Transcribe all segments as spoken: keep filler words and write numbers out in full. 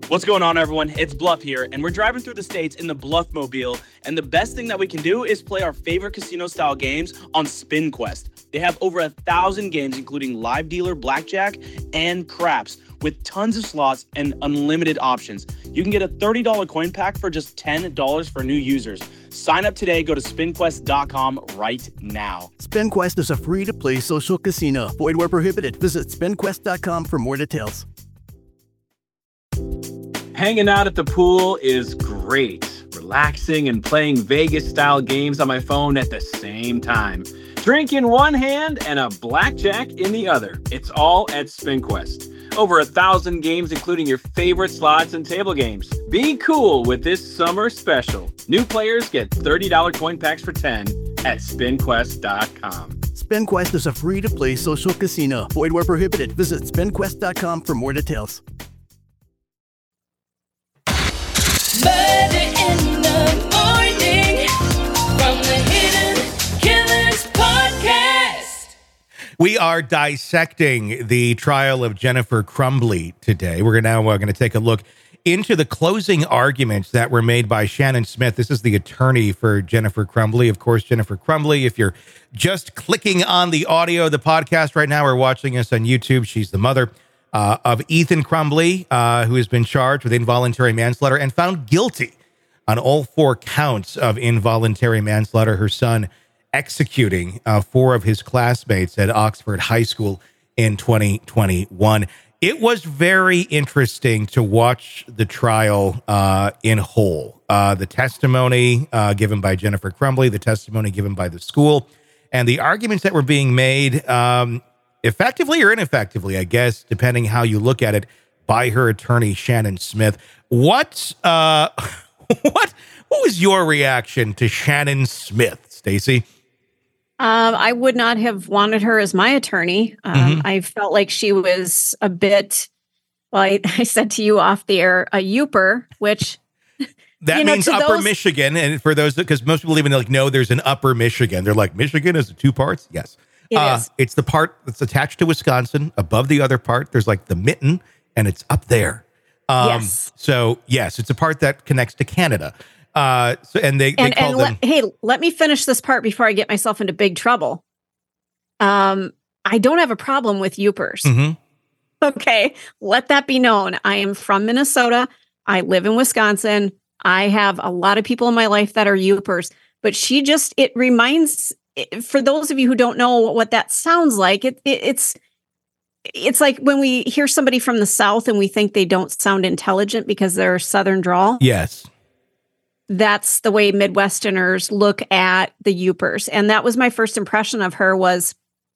What's going on, everyone? It's Bluff here, and we're driving through the states in the Bluffmobile, and the best thing that we can do is play our favorite casino-style games on SpinQuest. They have over a thousand games, including live dealer blackjack and craps, with tons of slots and unlimited options. You can get a thirty dollars coin pack for just ten dollars for new users. Sign up today. Go to spin quest dot com right now. SpinQuest is a free-to-play social casino. Void where prohibited. Visit spin quest dot com for more details. Hanging out at the pool is great. Relaxing and playing Vegas-style games on my phone at the same time. Drink in one hand and a blackjack in the other. It's all at SpinQuest. Over a thousand games, including your favorite slots and table games. Be cool with this summer special. New players get thirty dollars coin packs for ten at spin quest dot com. SpinQuest is a free-to-play social casino. Void where prohibited. Visit spin quest dot com for more details. Murder in the morning from the Hidden Killers podcast. We are dissecting the trial of Jennifer Crumbley today. We're now uh, going to take a look into the closing arguments that were made by Shannon Smith. This is the attorney for Jennifer Crumbley. Of course, Jennifer Crumbley, if you're just clicking on the audio of the podcast right now or watching us on YouTube, she's the mother Uh, of Ethan Crumbley, uh, who has been charged with involuntary manslaughter and found guilty on all four counts of involuntary manslaughter. Her son executing uh, four of his classmates at Oxford High School in twenty twenty-one. It was very interesting to watch the trial uh, in whole. Uh, the testimony uh, given by Jennifer Crumbley, the testimony given by the school, and the arguments that were being made um effectively or ineffectively, I guess, depending how you look at it, by her attorney, Shannon Smith. What, uh, what, what was your reaction to Shannon Smith, Stacey? Um, I would not have wanted her as my attorney. Um, mm-hmm. I felt like she was a bit, well, I, I said to you off the air, a youper, which... That you know, means Upper those... Michigan. And for those, because most people even like, no, there's an Upper Michigan. They're like, Michigan is two parts? Yes. It uh, is. It's the part that's attached to Wisconsin. Above the other part, there's like the mitten, and it's up there. Um, yes. So, yes, it's a part that connects to Canada. Uh, so, and they, and, they call and them... le- hey, let me finish this part before I get myself into big trouble. Um, I don't have a problem with youpers. Mm-hmm. Okay, let that be known. I am from Minnesota. I live in Wisconsin. I have a lot of people in my life that are youpers, but she just, it reminds... For those of you who don't know what that sounds like, it, it, it's it's like when we hear somebody from the South and we think they don't sound intelligent because they're Southern drawl. Yes. That's the way Midwesterners look at the youpers. And that was my first impression of her was,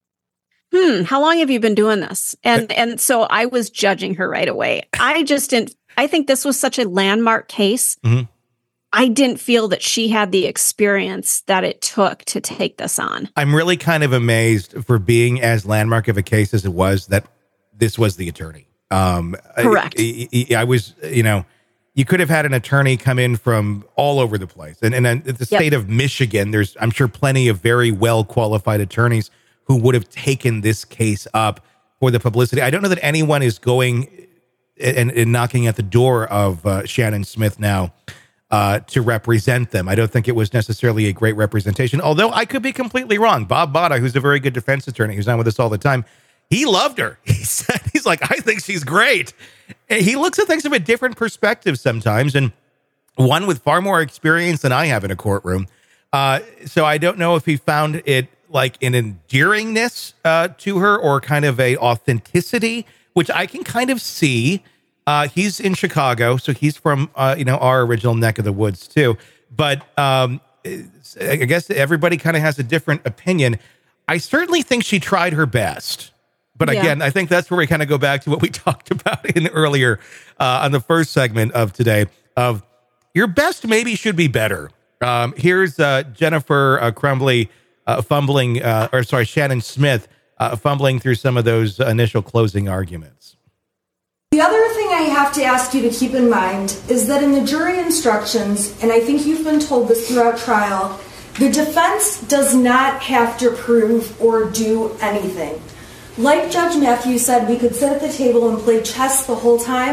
hmm, how long have you been doing this? And and so I was judging her right away. I just didn't, I think this was such a landmark case. Mm-hmm. I didn't feel that she had the experience that it took to take this on. I'm really kind of amazed for being as landmark of a case as it was that this was the attorney. Um, Correct. I, I, I was, you know, you could have had an attorney come in from all over the place. And, and in the state yep. of Michigan, there's, I'm sure, plenty of very well qualified attorneys who would have taken this case up for the publicity. I don't know that anyone is going and, and knocking at the door of uh, Shannon Smith now Uh, to represent them. I don't think it was necessarily a great representation, although I could be completely wrong. Bob Botta, who's a very good defense attorney, who's on with us all the time, he loved her. He said, he's like, I think she's great. And he looks at things from a different perspective sometimes, and one with far more experience than I have in a courtroom. Uh, so I don't know if he found it like an endearingness uh, to her or kind of a authenticity, which I can kind of see. Uh, he's in Chicago, so he's from, uh, you know, our original neck of the woods, too. But um, I guess everybody kind of has a different opinion. I certainly think she tried her best. But yeah. again, I think that's where we kind of go back to what we talked about in earlier uh, on the first segment of today of your best maybe should be better. Um, here's uh, Jennifer uh, Crumbley uh, fumbling, uh, or sorry, Shannon Smith uh, fumbling through some of those initial closing arguments. The other thing I have to ask you to keep in mind is that in the jury instructions, and I think you've been told this throughout trial, the defense does not have to prove or do anything. Like Judge Matthews said, we could sit at the table and play chess the whole time,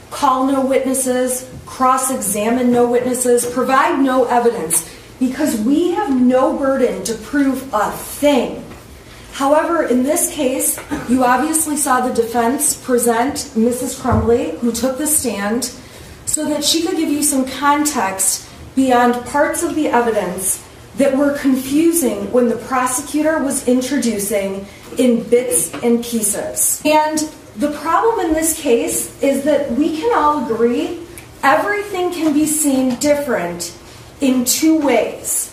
call no witnesses, cross-examine no witnesses, provide no evidence, because we have no burden to prove a thing. However, in this case, you obviously saw the defense present Missus Crumbly, who took the stand, so that she could give you some context beyond parts of the evidence that were confusing when the prosecutor was introducing in bits and pieces. And the problem in this case is that we can all agree everything can be seen different in two ways.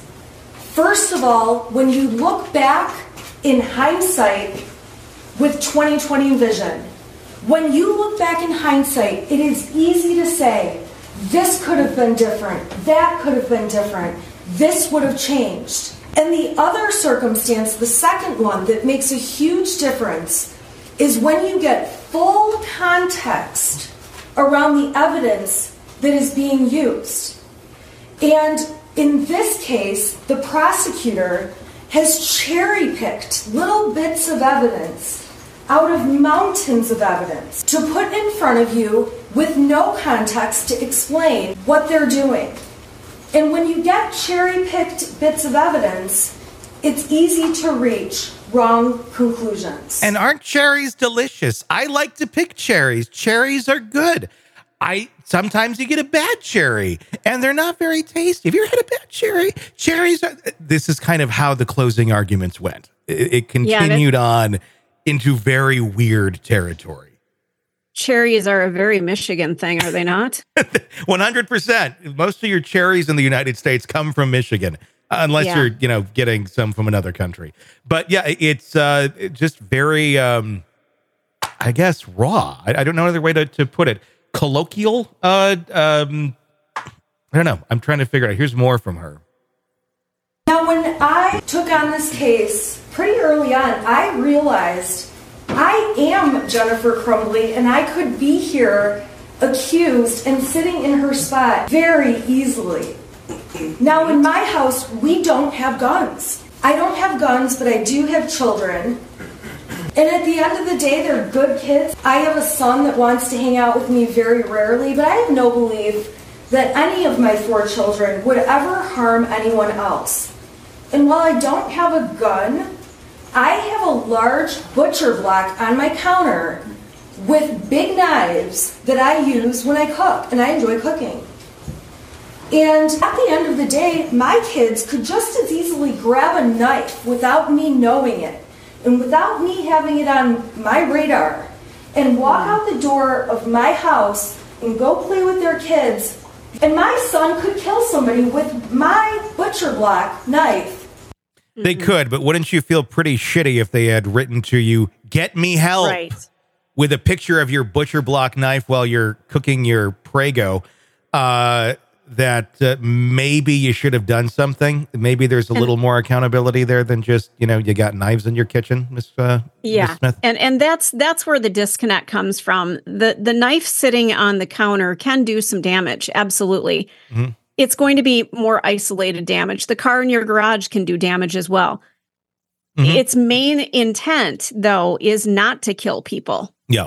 First of all, when you look back in hindsight with twenty twenty vision, when you look back in hindsight, it is easy to say, this could have been different, that could have been different, this would have changed. And the other circumstance, the second one that makes a huge difference, is when you get full context around the evidence that is being used. And in this case, the prosecutor has cherry-picked little bits of evidence out of mountains of evidence to put in front of you with no context to explain what they're doing. And when you get cherry-picked bits of evidence, it's easy to reach wrong conclusions. And aren't cherries delicious? I like to pick cherries. Cherries are good. I sometimes you get a bad cherry, and they're not very tasty. Have you ever had a bad cherry? Cherries are. This is kind of how the closing arguments went. It, it continued yeah, on into very weird territory. Cherries are a very Michigan thing, are they not? one hundred percent. Most of your cherries in the United States come from Michigan, unless yeah. you're, you know, getting some from another country. But yeah, it's uh, just very, um, I guess, raw. I, I don't know another way to, to put it. Colloquial. Uh, um, I don't know. I'm trying to figure it out. Here's more from her. Now, when I took on this case pretty early on, I realized I am Jennifer Crumbly, and I could be here accused and sitting in her spot very easily. Now, in my house, we don't have guns. I don't have guns, but I do have children. And at the end of the day, they're good kids. I have a son that wants to hang out with me very rarely, but I have no belief that any of my four children would ever harm anyone else. And while I don't have a gun, I have a large butcher block on my counter with big knives that I use when I cook, and I enjoy cooking. And at the end of the day, my kids could just as easily grab a knife without me knowing it, and without me having it on my radar, and walk out the door of my house and go play with their kids, and my son could kill somebody with my butcher block knife. They could, but wouldn't you feel pretty shitty if they had written to you, "Get me help," right, with a picture of your butcher block knife while you're cooking your Prego? Uh, that uh, maybe you should have done something. Maybe there's a and, little more accountability there than just, you know, you got knives in your kitchen, Miss uh, yeah. Miss Smith. And and that's that's where the disconnect comes from. The the knife sitting on the counter can do some damage. Absolutely. Mm-hmm. It's going to be more isolated damage. The car in your garage can do damage as well. Mm-hmm. Its main intent, though, is not to kill people. Yeah.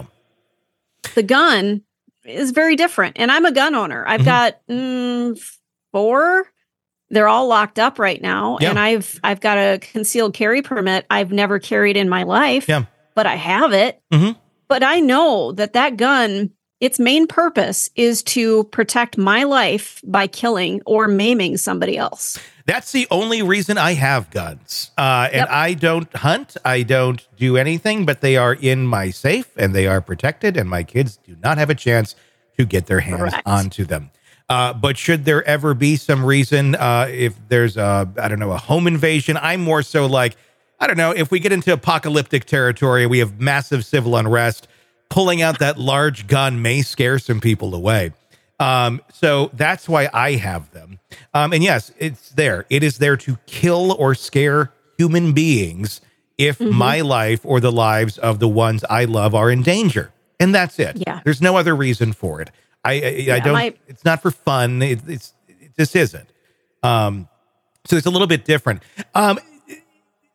The gun is very different. And I'm a gun owner. I've mm-hmm. got mm, four. They're all locked up right now. Yeah. And I've I've got a concealed carry permit I've never carried in my life. Yeah. But I have it. Mm-hmm. But I know that that gun, its main purpose is to protect my life by killing or maiming somebody else. That's the only reason I have guns. Uh, and yep. I don't hunt. I don't do anything, but they are in my safe and they are protected, and my kids do not have a chance to get their hands Correct. onto them. Uh, but should there ever be some reason, uh, if there's a, I don't know, a home invasion, I'm more so like, I don't know, if we get into apocalyptic territory, we have massive civil unrest, pulling out that large gun may scare some people away. Um, so that's why I have them. Um, and yes, it's there. It is there to kill or scare human beings if mm-hmm. my life or the lives of the ones I love are in danger. And that's it. Yeah. There's no other reason for it. I, I, yeah, I don't, my- it's not for fun. It, it's, it just isn't. Um, so it's a little bit different. Um,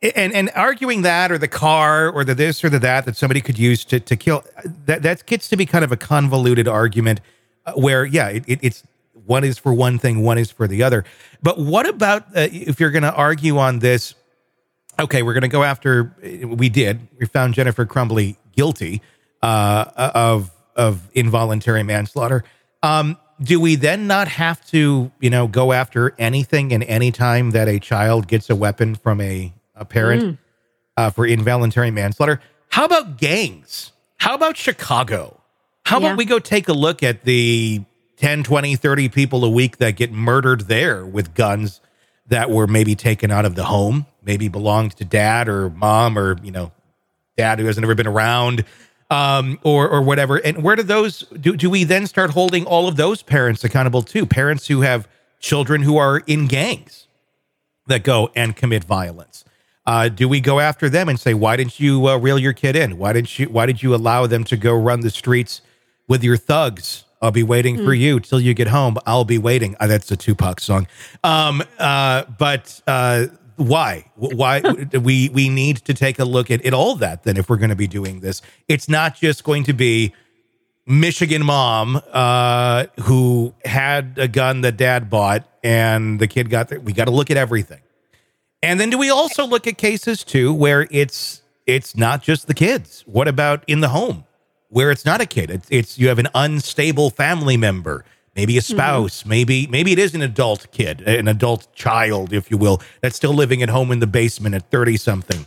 And and arguing that, or the car, or the this or the that that somebody could use to to kill, that that gets to be kind of a convoluted argument uh, where, yeah, it, it, it's one is for one thing, one is for the other. But what about uh, if you're going to argue on this? Okay, we're going to go after. We did. We found Jennifer Crumbley guilty uh, of of involuntary manslaughter. Um, do we then not have to, you know, go after anything and any time that a child gets a weapon from a a parent mm. uh, for involuntary manslaughter? How about gangs? How about Chicago? How yeah. about we go take a look at the ten, twenty, thirty people a week that get murdered there with guns that were maybe taken out of the home, maybe belonged to dad or mom or, you know, dad who hasn't ever been around, um, or or whatever. And where do those, do, do we then start holding all of those parents accountable too? Parents who have children who are in gangs that go and commit violence. Uh, do we go after them and say, why didn't you uh, reel your kid in? Why didn't you, why did you allow them to go run the streets with your thugs? I'll be waiting mm. for you till you get home. I'll be waiting. Uh, that's a Tupac song. Um, uh, but uh, why? Why we we need to take a look at, at all that then if we're going to be doing this. It's not just going to be Michigan mom uh, who had a gun that dad bought and the kid got there. We got to look at everything. And then do we also look at cases too where it's it's not just the kids? What about in the home where it's not a kid? It's, it's you have an unstable family member, maybe a spouse, mm-hmm. maybe maybe it is an adult kid, an adult child, if you will, that's still living at home in the basement at thirty something,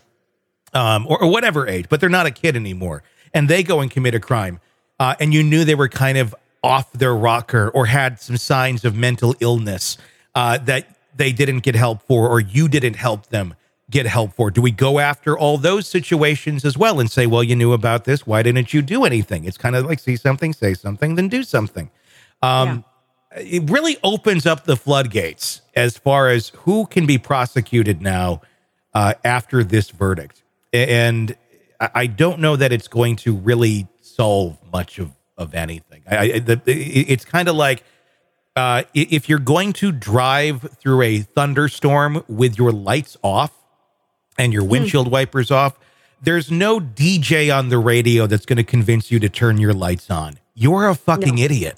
um, or, or whatever age, but they're not a kid anymore, and they go and commit a crime, uh, and you knew they were kind of off their rocker or had some signs of mental illness uh, that they didn't get help for, or you didn't help them get help for. Do we go after all those situations as well and say, well, you knew about this, why didn't you do anything? It's kind of like see something, say something, then do something. Um, yeah. It really opens up the floodgates as far as who can be prosecuted now uh, after this verdict. And I don't know that it's going to really solve much of, of anything. I, I, the, it's kind of like, Uh, if you're going to drive through a thunderstorm with your lights off and your windshield hmm. wipers off, there's no D J on the radio that's going to convince you to turn your lights on. You're a fucking no. idiot.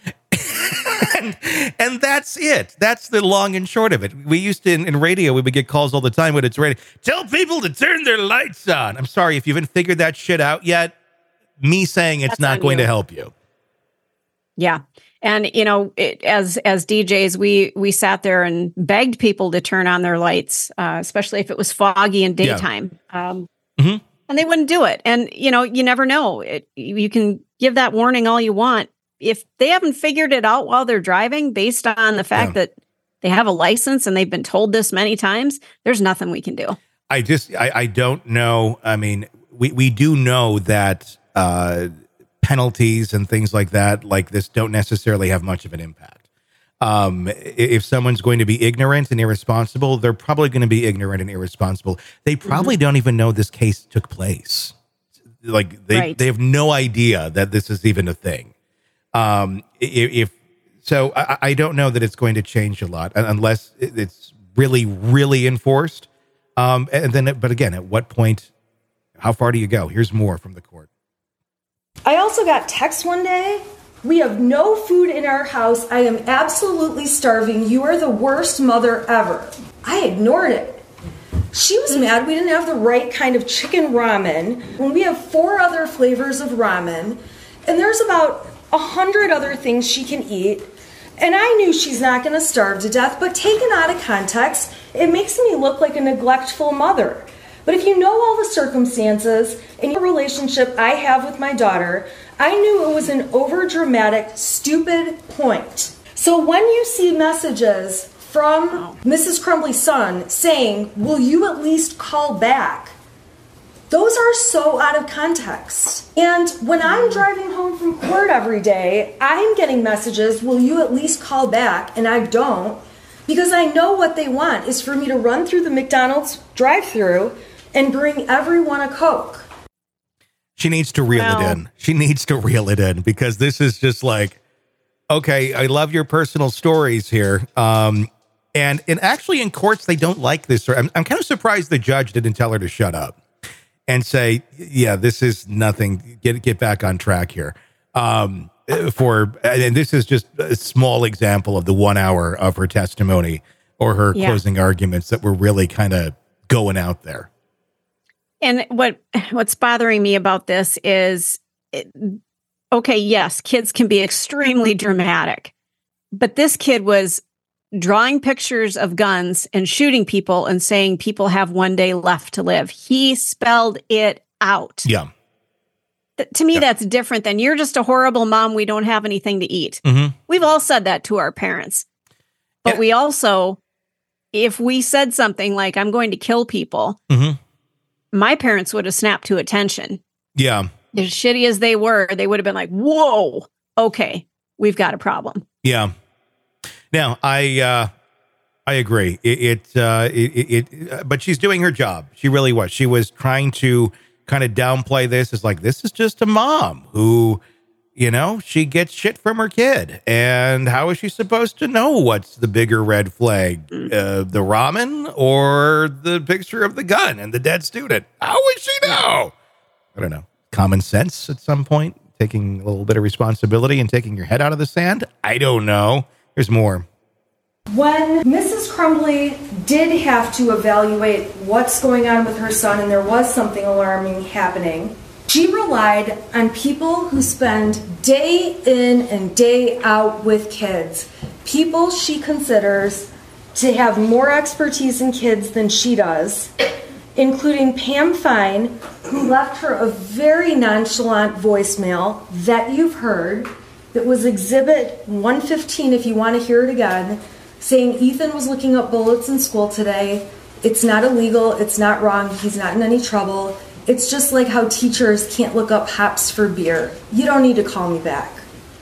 and, and that's it. That's the long and short of it. We used to, in, in radio, we would get calls all the time when it's ready. Tell people to turn their lights on. I'm sorry, if you haven't figured that shit out yet, me saying it's that's not going you. to help you. Yeah. And, you know, it, as as D Js, we we sat there and begged people to turn on their lights, uh, especially if it was foggy in daytime. Yeah. Um, mm-hmm. And they wouldn't do it. And, you know, you never know. It, you can give that warning all you want. If they haven't figured it out while they're driving, based on the fact yeah. that they have a license and they've been told this many times, there's nothing we can do. I just, I, I don't know. I mean, we, we do know that uh, penalties and things like that, like this, don't necessarily have much of an impact. Um, if someone's going to be ignorant and irresponsible, they're probably going to be ignorant and irresponsible. They probably mm-hmm. don't even know this case took place. Like they, right. they have no idea that this is even a thing. Um, if, if so, I, I don't know that it's going to change a lot unless it's really, really enforced. Um, and then, but again, at what point, how far do you go? Here's more from the court. I also got text one day. We have no food in our house. I am absolutely starving. You are the worst mother ever. I ignored it. She was mad we didn't have the right kind of chicken ramen when we have four other flavors of ramen. And there's about a hundred other things she can eat. And I knew she's not going to starve to death, but taken out of context, it makes me look like a neglectful mother. But if you know all the circumstances and your relationship I have with my daughter, I knew it was an overdramatic, stupid point. So when you see messages from Missus Crumbley's son saying, will you at least call back? Those are so out of context. And when I'm driving home from court every day, I'm getting messages, will you at least call back? And I don't, because I know what they want is for me to run through the McDonald's drive-thru and bring everyone a Coke. She needs to reel wow. it in. She needs to reel it in, because this is just like, okay, I love your personal stories here. Um, and and actually in courts they don't like this. I'm, I'm kind of surprised the judge didn't tell her to shut up and say, yeah, this is nothing. Get get back on track here. Um, for and this is just a small example of the one hour of her testimony or her Yeah. closing arguments that were really kind of going out there. And what what's bothering me about this is, it, okay, yes, kids can be extremely dramatic, but this kid was drawing pictures of guns and shooting people and saying people have one day left to live. He spelled it out. Yeah. Th- to me, Yeah. that's different than you're just a horrible mom. We don't have anything to eat. Mm-hmm. We've all said that to our parents. But And- we also, if we said something like, I'm going to kill people, Mm-hmm. my parents would have snapped to attention. Yeah. As shitty as they were, they would have been like, whoa, okay, we've got a problem. Yeah. Now, I uh, I agree. It, it, uh, it, it, it, but she's doing her job. She really was. She was trying to kind of downplay this as like, this is just a mom who, you know, she gets shit from her kid. And how is she supposed to know what's the bigger red flag? Uh, the ramen or the picture of the gun and the dead student? How would she know? I don't know. Common sense at some point, taking a little bit of responsibility and taking your head out of the sand. I don't know. There's more. When Missus Crumbly did have to evaluate what's going on with her son and there was something alarming happening, she relied on people who spend day in and day out with kids. People she considers to have more expertise in kids than she does, including Pam Fine, who left her a very nonchalant voicemail that you've heard, that was Exhibit one fifteen if you want to hear it again, saying Ethan was looking up bullets in school today. It's not illegal. It's not wrong. He's not in any trouble. It's just like how teachers can't look up hops for beer. You don't need to call me back.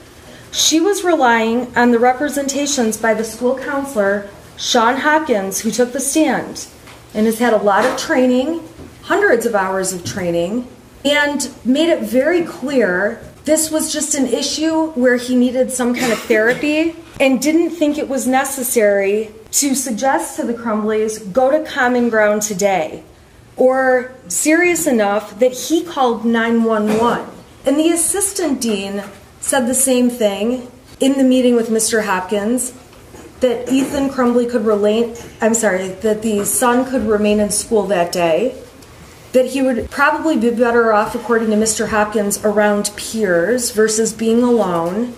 She was relying on the representations by the school counselor, Sean Hopkins, who took the stand and has had a lot of training, hundreds of hours of training, and made it very clear this was just an issue where he needed some kind of therapy and didn't think it was necessary to suggest to the Crumbleys, go to Common Ground today, or serious enough that he called nine one one. And the assistant dean said the same thing in the meeting with Mister Hopkins, that Ethan Crumbly could relate, I'm sorry, that the son could remain in school that day, that he would probably be better off, according to Mister Hopkins, around peers versus being alone.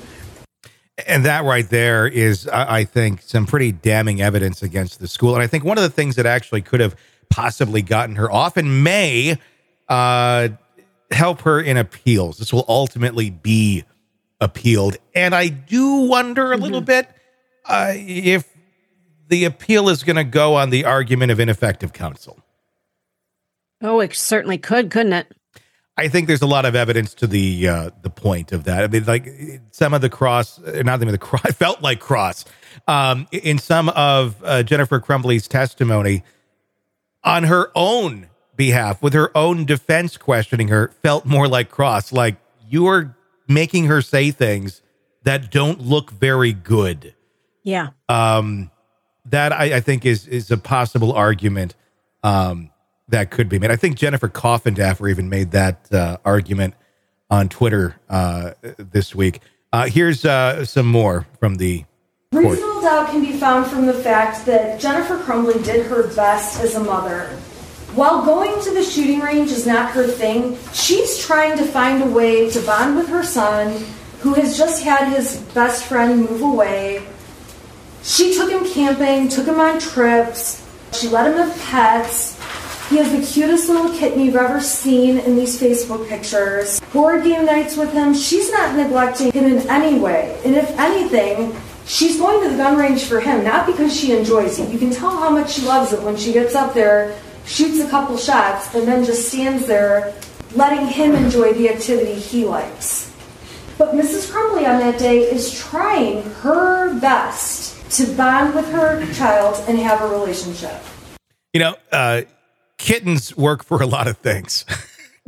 And that right there is, I I think, some pretty damning evidence against the school. And I think one of the things that actually could have possibly gotten her off and may uh, help her in appeals. This will ultimately be appealed. And I do wonder a Mm-hmm. little bit uh, if the appeal is going to go on the argument of ineffective counsel. Oh, it certainly could, couldn't it? I think there's a lot of evidence to the uh, the point of that. I mean, like some of the cross, uh, not even the cross, I felt like cross um, in some of uh, Jennifer Crumbly's testimony on her own behalf, with her own defense questioning her, felt more like cross. Like you are making her say things that don't look very good. Yeah. Um, that I, I think is is a possible argument. Um, that could be made. I think Jennifer Coffindaffer even made that uh, argument on Twitter uh, this week. Uh, here's uh, some more from the court. Reasonable doubt can be found from the fact that Jennifer Crumbly did her best as a mother. While going to the shooting range is not her thing, she's trying to find a way to bond with her son, who has just had his best friend move away. She took him camping, took him on trips. She let him have pets. He has the cutest little kitten you've ever seen in these Facebook pictures. Board game nights with him. She's not neglecting him in any way. And if anything, she's going to the gun range for him, not because she enjoys it. You can tell how much she loves it when she gets up there, shoots a couple shots, and then just stands there letting him enjoy the activity he likes. But Missus Crumbly on that day is trying her best to bond with her child and have a relationship. You know, uh, kittens work for a lot of things.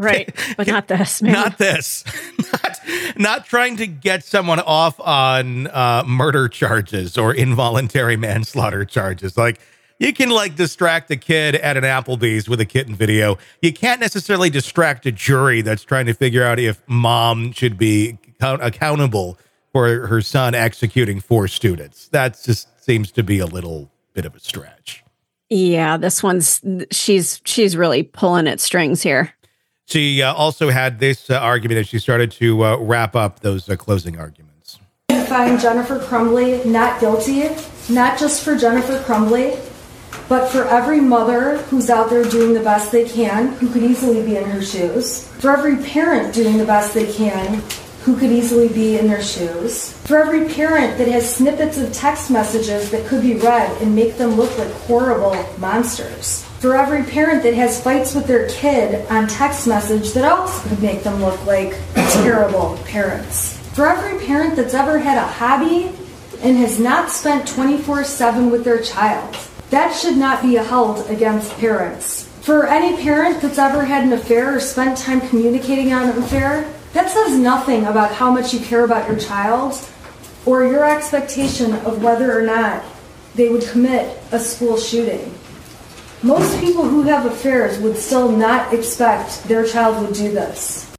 Right. But not this, man. Not this. not, not trying to get someone off on uh, murder charges or involuntary manslaughter charges. Like, you can, like, distract a kid at an Applebee's with a kitten video. You can't necessarily distract a jury that's trying to figure out if mom should be account- accountable for her son executing four students. That just seems to be a little bit of a stretch. Yeah, this one's, she's she's really pulling at strings here. She uh, also had this uh, argument as she started to uh, wrap up those uh, closing arguments. Find Jennifer Crumbley not guilty, not just for Jennifer Crumbley, but for every mother who's out there doing the best they can, who could easily be in her shoes. For every parent doing the best they can, who could easily be in their shoes. For every parent that has snippets of text messages that could be read and make them look like horrible monsters. For every parent that has fights with their kid on text message that also could make them look like terrible parents. For every parent that's ever had a hobby and has not spent twenty-four seven with their child. That should not be held against parents. For any parent that's ever had an affair or spent time communicating on an affair, that says nothing about how much you care about your child or your expectation of whether or not they would commit a school shooting. Most people who have affairs would still not expect their child would do this.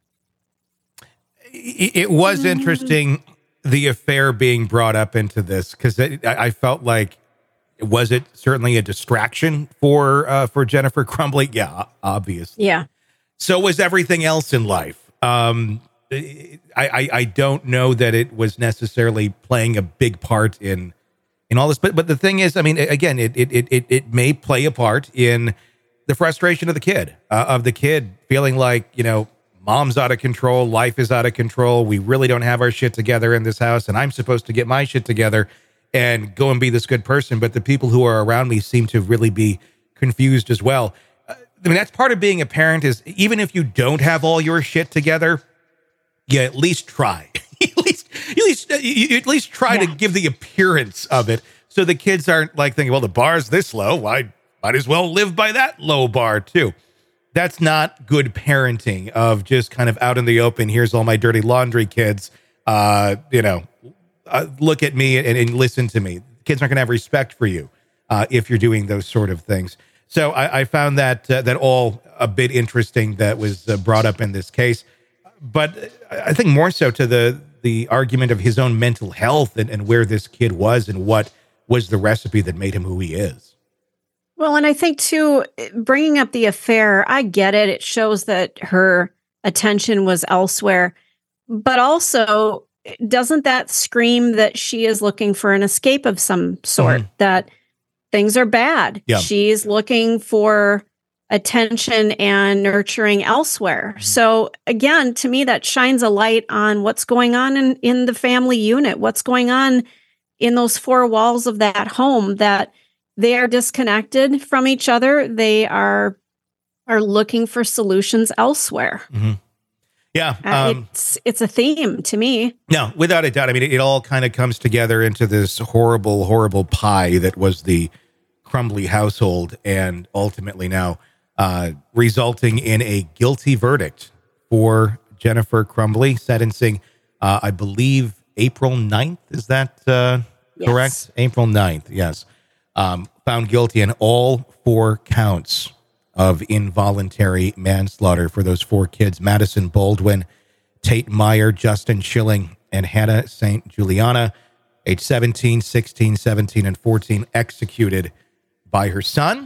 It was interesting, the affair being brought up into this, because I felt like, was it certainly a distraction for uh, for Jennifer Crumbley? Yeah, obviously. Yeah. So was everything else in life. Um, I, I I don't know that it was necessarily playing a big part in in all this, but but the thing is, I mean, again, it it it it may play a part in the frustration of the kid, uh, of the kid feeling like, you know, mom's out of control, life is out of control, we really don't have our shit together in this house, and I'm supposed to get my shit together and go and be this good person, but the people who are around me seem to really be confused as well. Uh, I mean, that's part of being a parent, is even if you don't have all your shit together, you at least try. at least, at least, uh, you, you at least try yeah. to give the appearance of it, so the kids aren't like thinking, well, the bar's this low, I might as well live by that low bar too. That's not good parenting, of just kind of out in the open. Here's all my dirty laundry, kids. Uh, you know, uh, look at me and, and listen to me. Kids aren't going to have respect for you uh, if you're doing those sort of things. So I, I found that uh, that all a bit interesting that was uh, brought up in this case. But I think more so to the the argument of his own mental health and, and where this kid was and what was the recipe that made him who he is. Well, and I think, too, bringing up the affair, I get it. It shows that her attention was elsewhere. But also, doesn't that scream that she is looking for an escape of some sort, mm-hmm. that things are bad? Yeah. She's looking for attention and nurturing elsewhere. Mm-hmm. So, again, to me, that shines a light on what's going on in, in the family unit, what's going on in those four walls of that home, that they are disconnected from each other. They are are looking for solutions elsewhere. Mm-hmm. Yeah. Uh, um, it's it's a theme to me. No, without a doubt. I mean, it, it all kind of comes together into this horrible, horrible pie that was the Crumbley household, and ultimately now uh, resulting in a guilty verdict for Jennifer Crumbley, sentencing, uh, I believe, April ninth. Is that uh, yes. correct? April ninth, yes. Um, found guilty on all four counts of involuntary manslaughter for those four kids: Madison Baldwin, Tate Meyer, Justin Schilling, and Hannah Saint Juliana, age seventeen, sixteen, seventeen, and fourteen, executed by her son.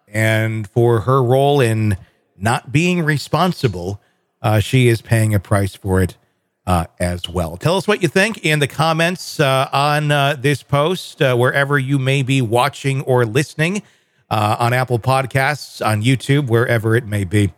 And for her role in not being responsible, uh, she is paying a price for it Uh, as well. Tell us what you think in the comments uh, on uh, this post, uh, wherever you may be watching or listening, uh, on Apple Podcasts, on YouTube, wherever it may be.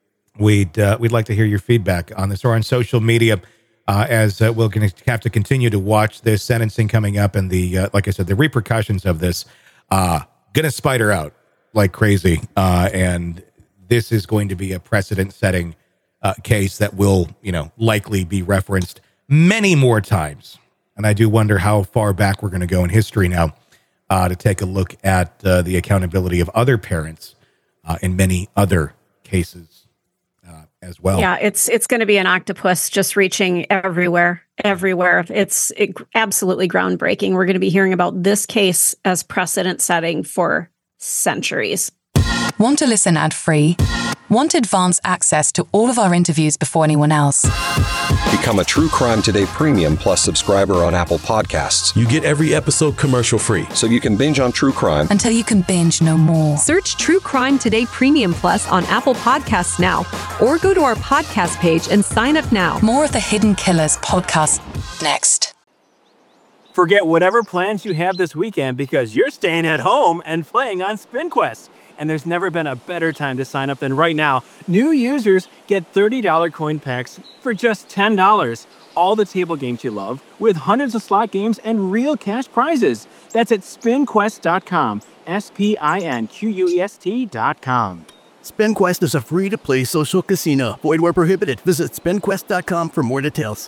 We'd uh, we'd like to hear your feedback on this, or on social media, uh, as uh, we're going to have to continue to watch this sentencing coming up, and the uh, like I said, the repercussions of this uh, going to spider out like crazy, uh, and this is going to be a precedent-setting Uh, case that will, you know, likely be referenced many more times. And I do wonder how far back we're going to go in history now uh, to take a look at uh, the accountability of other parents uh, in many other cases uh, as well. Yeah, it's it's going to be an octopus just reaching everywhere, everywhere. It's it, absolutely groundbreaking. We're going to be hearing about this case as precedent setting for centuries. Want to listen ad-free? Want advanced access to all of our interviews before anyone else? Become a True Crime Today Premium Plus subscriber on Apple Podcasts. You get every episode commercial-free. So you can binge on true crime until you can binge no more. Search True Crime Today Premium Plus on Apple Podcasts now, or go to our podcast page and sign up now. More of the Hidden Killers podcast next. Forget whatever plans you have this weekend because you're staying at home and playing on SpinQuest. And there's never been a better time to sign up than right now. New users get thirty dollars coin packs for just ten dollars. All the table games you love with hundreds of slot games and real cash prizes. That's at spin quest dot com. S P I N Q U E S T dot com. SpinQuest is a free-to-play social casino. Void where prohibited. Visit spin quest dot com for more details.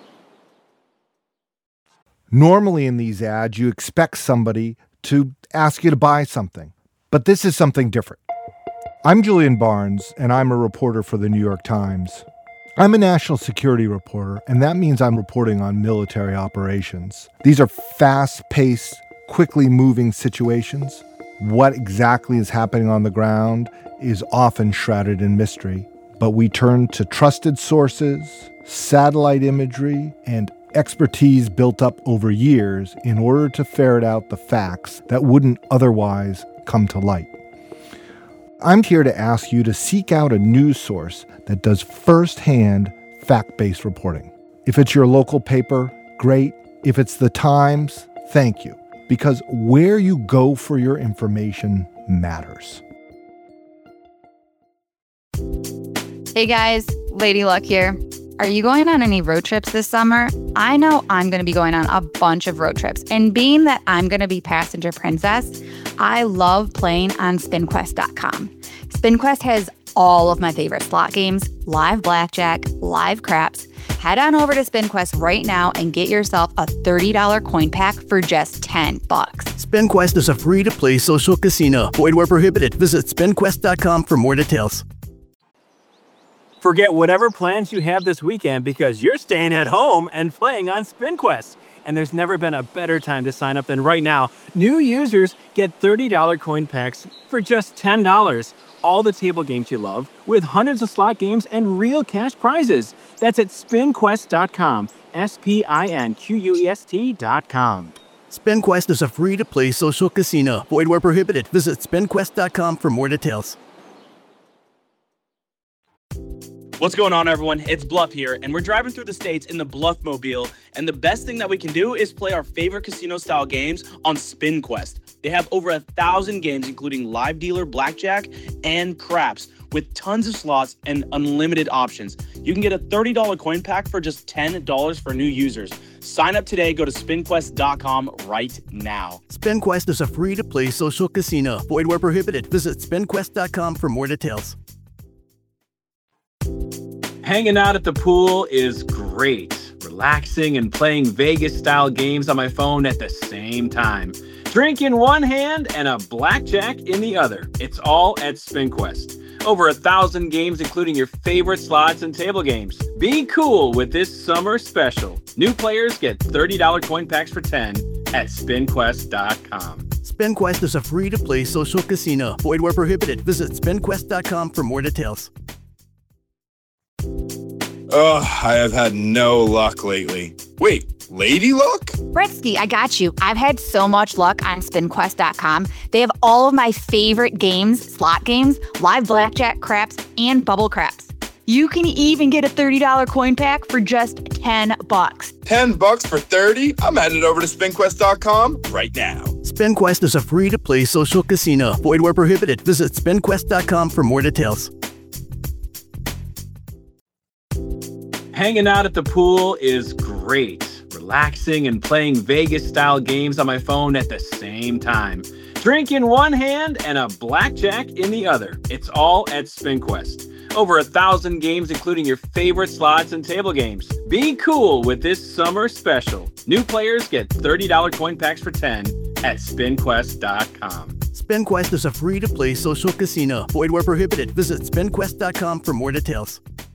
Normally in these ads, you expect somebody to ask you to buy something. But this is something different. I'm Julian Barnes, and I'm a reporter for the New York Times. I'm a national security reporter, and that means I'm reporting on military operations. These are fast-paced, quickly moving situations. What exactly is happening on the ground is often shrouded in mystery, but we turn to trusted sources, satellite imagery, and expertise built up over years in order to ferret out the facts that wouldn't otherwise come to light. I'm here to ask you to seek out a news source that does first-hand fact-based reporting. If it's your local paper, great. If it's the Times, thank you. Because where you go for your information matters. Hey guys, Lady Luck here. Are you going on any road trips this summer? I know I'm going to be going on a bunch of road trips. And being that I'm going to be passenger princess, I love playing on spin quest dot com. SpinQuest has all of my favorite slot games, live blackjack, live craps. Head on over to SpinQuest right now and get yourself a thirty dollars coin pack for just ten bucks. SpinQuest is a free-to-play social casino. Void where prohibited. Visit spin quest dot com for more details. Forget whatever plans you have this weekend because you're staying at home and playing on SpinQuest. And there's never been a better time to sign up than right now. New users get thirty dollars coin packs for just ten dollars. All the table games you love with hundreds of slot games and real cash prizes. That's at spin quest dot com. S P I N Q U E S T dot com. SpinQuest is a free-to-play social casino. Void where prohibited. Visit spin quest dot com for more details. What's going on, everyone? It's Bluff here, and we're driving through the states in the Bluff Mobile, and the best thing that we can do is play our favorite casino-style games on SpinQuest. They have over a thousand games, including live dealer blackjack and craps, with tons of slots and unlimited options. You can get a thirty dollars coin pack for just ten dollars for new users. Sign up today. Go to spin quest dot com right now. SpinQuest is a free-to-play social casino. Void where prohibited. Visit spin quest dot com for more details. Hanging out at the pool is great. Relaxing and playing Vegas-style games on my phone at the same time. Drink in one hand and a blackjack in the other. It's all at SpinQuest. Over a thousand games, including your favorite slots and table games. Be cool with this summer special. New players get thirty dollars coin packs for ten at spin quest dot com. SpinQuest is a free-to-play social casino. Void where prohibited. Visit spin quest dot com for more details. Ugh, I have had no luck lately. Wait, Lady Luck? Bretsky, I got you. I've had so much luck on spin quest dot com. They have all of my favorite games, slot games, live blackjack craps, and bubble craps. You can even get a thirty dollars coin pack for just ten bucks. ten bucks for thirty? I'm headed over to spin quest dot com right now. SpinQuest is a free-to-play social casino. Void where prohibited. Visit spin quest dot com for more details. Hanging out at the pool is great. Relaxing and playing Vegas-style games on my phone at the same time. Drink in one hand and a blackjack in the other. It's all at SpinQuest. Over a thousand games, including your favorite slots and table games. Be cool with this summer special. New players get thirty dollars coin packs for ten at spin quest dot com. SpinQuest is a free-to-play social casino. Void where prohibited. Visit spin quest dot com for more details.